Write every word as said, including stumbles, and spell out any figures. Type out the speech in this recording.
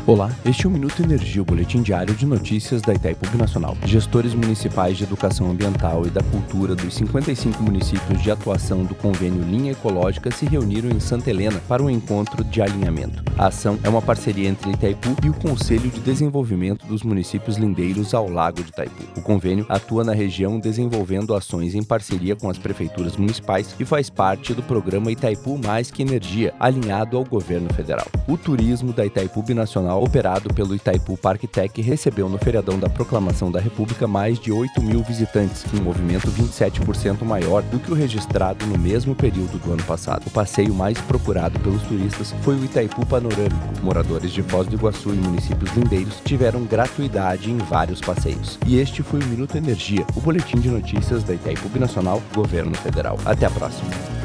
Olá, este é o Minuto Energia, o boletim diário de notícias da Itaipu Nacional. Gestores municipais de educação ambiental e da cultura dos cinquenta e cinco municípios de atuação do convênio Linha Ecológica se reuniram em Santa Helena para um encontro de alinhamento. A ação é uma parceria entre Itaipu e o Conselho de Desenvolvimento dos Municípios Lindeiros ao Lago de Itaipu. O convênio atua na região desenvolvendo ações em parceria com as prefeituras municipais e faz parte do programa Itaipu Mais que Energia, alinhado ao governo federal. O turismo da Itaipu Nacional, operado pelo Itaipu Parktec, recebeu no feriadão da Proclamação da República mais de oito mil visitantes, um movimento vinte e sete por cento maior do que o registrado no mesmo período do ano passado. O passeio mais procurado pelos turistas foi o Itaipu Panorâmico. Moradores de Foz do Iguaçu e municípios lindeiros tiveram gratuidade em vários passeios. E este foi o Minuto Energia, o boletim de notícias da Itaipu Nacional, Governo Federal. Até a próxima.